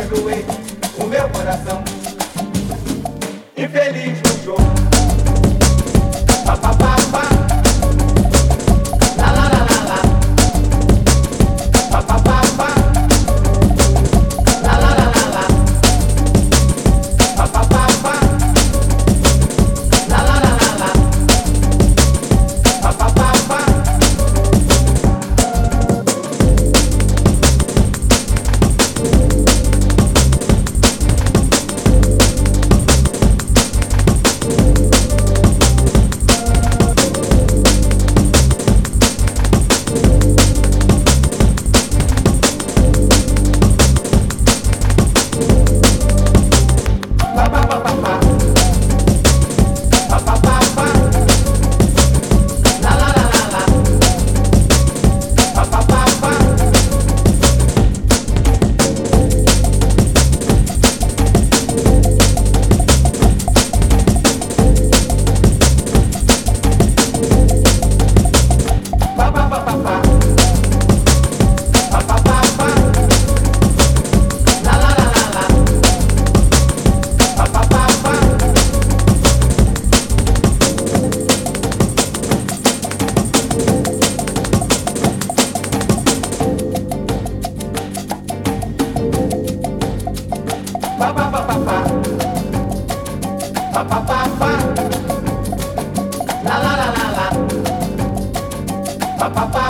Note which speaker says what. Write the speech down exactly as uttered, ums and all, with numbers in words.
Speaker 1: perdoei o meu coração infeliz no jogo. Pa, pa, pa, pa. La, la, la, la, la. Pa, pa, pa, pa. La, la, la, la, la. Pa, pa, pa, pa. La, la, la, la, la. Pa, pa, pa, pa. Pa pa pa pa pa. Pa pa pa pa. La la la la la. Pa pa pa.